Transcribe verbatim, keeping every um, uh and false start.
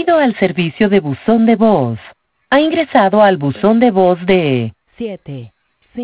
Bienvenido al servicio de buzón de voz. Ha ingresado al buzón de voz de siete